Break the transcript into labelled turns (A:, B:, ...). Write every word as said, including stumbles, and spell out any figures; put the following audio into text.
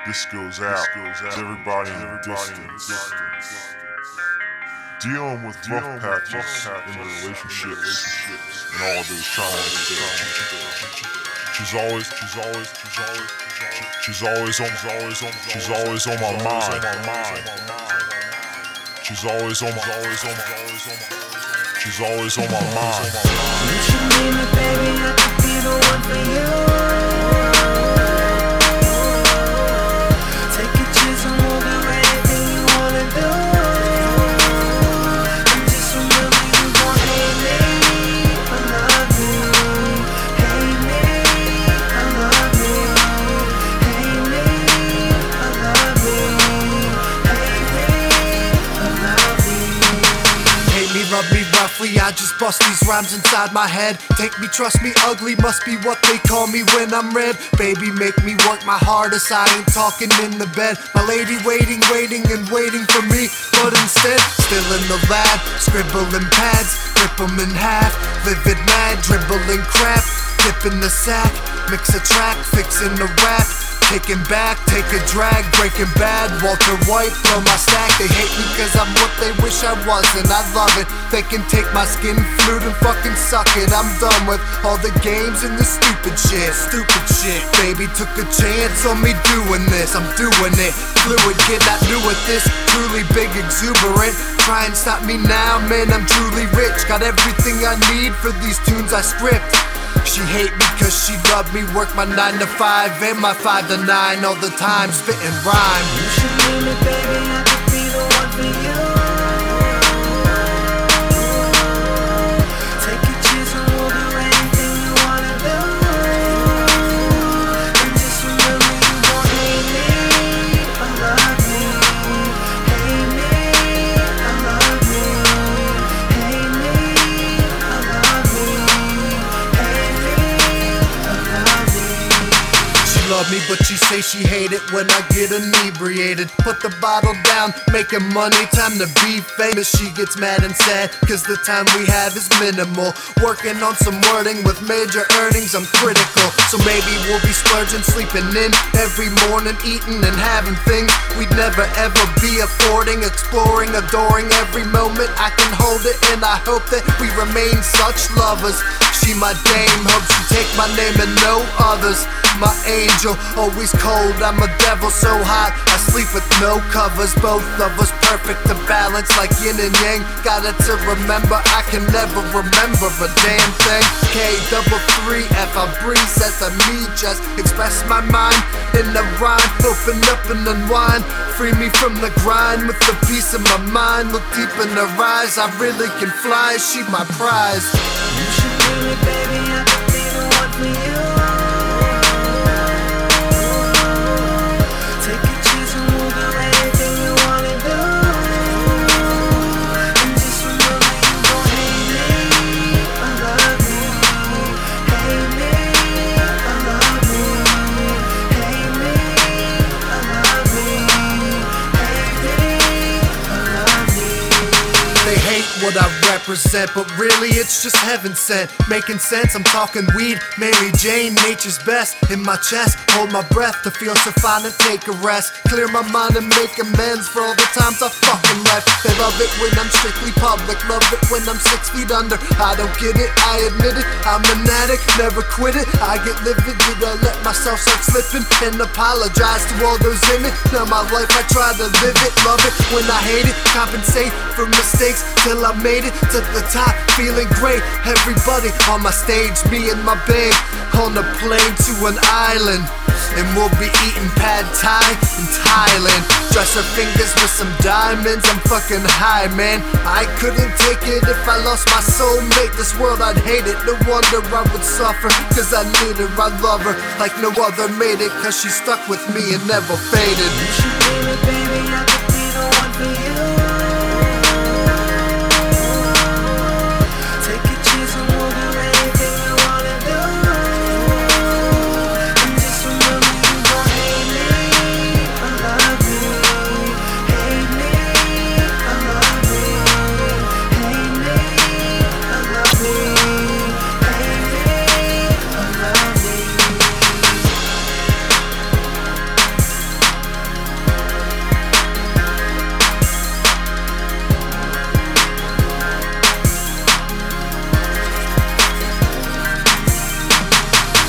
A: This goes out to everybody in the distance. Dealing with rough patches in the relationships and all of those traumatic things. She's always, she's always, she's always, she's always on, she's always on, she's always on my mind. She's always on, always on, always on, she's always on my mind.
B: You should name it, baby, I could be the one for you. Rub me roughly, I just bust these rhymes inside my head. Take me, trust me, ugly must be what they call me when I'm red. Baby, make me work my hardest, I ain't talking in the bed. My lady waiting, waiting and waiting for me, but instead, still in the lab, scribbling pads, rip them in half. Livid mad, dribbling crap, dip in the sack, mix a track, fixing the rap. Taking back, take a drag, Breaking Bad, Walter White, blow my stack. They hate me cause I'm what they wish I was, and I love it. They can take my skin flute and fucking suck it. I'm done with all the games and the stupid shit. Stupid shit. Baby took a chance on me doing this, I'm doing it. Fluid kid, not new at this, truly big, exuberant. Try and stop me now, man, I'm truly rich. Got everything I need for these tunes I script. She hate me cause she loved me, work my nine to five and my five to nine all the time, spitting rhyme. You should name it, baby, I could be the one for you. Take your chance and we'll do anything you wanna do. And just remember you won't hate me, I love me. Hate me, I love me. Hate me, I love me. Love me, but she say she hate it when I get inebriated. Put the bottle down, making money, time to be famous. She gets mad and sad, cause the time we have is minimal. Working on some wording with major earnings, I'm critical. So maybe we'll be splurging, sleeping in every morning, eating and having things we'd never ever be affording. Exploring, adoring every moment I can hold it, and I hope that we remain such lovers. She my dame, hope she take my name and no others. My angel, always cold, I'm a devil so hot I sleep with no covers, both of us perfect to balance like yin and yang. Got it to remember, I can never remember a damn thing. K double three F, I breathe as I me just express my mind in the rhyme. Open up and unwind, free me from the grind with the peace of my mind. Look deep in her eyes, I really can fly, she my prize. You should do it, baby, I could be the one for you. What I represent, but really it's just heaven sent. Making sense, I'm talking weed, Mary Jane, nature's best. In my chest, hold my breath to feel so fine and take a rest. Clear my mind and make amends for all the times I fucking left. They love it when I'm strictly public, love it when I'm six feet under. I don't get it, I admit it, I'm an addict, never quit it. I get livid, did I let myself start slipping? And apologize to all those in it. Now my life, I try to live it, love it when I hate it. Compensate for mistakes till I made it to the top, feeling great. Everybody on my stage, me and my band on a plane to an island, and we'll be eating pad thai in Thailand. Dress her fingers with some diamonds, I'm fucking high, man. I couldn't take it if I lost my soulmate. This world, I'd hate it, no wonder I would suffer, cause I need her, I love her like no other made it, cause she stuck with me and never faded. You should name it, baby, I could be the one for you.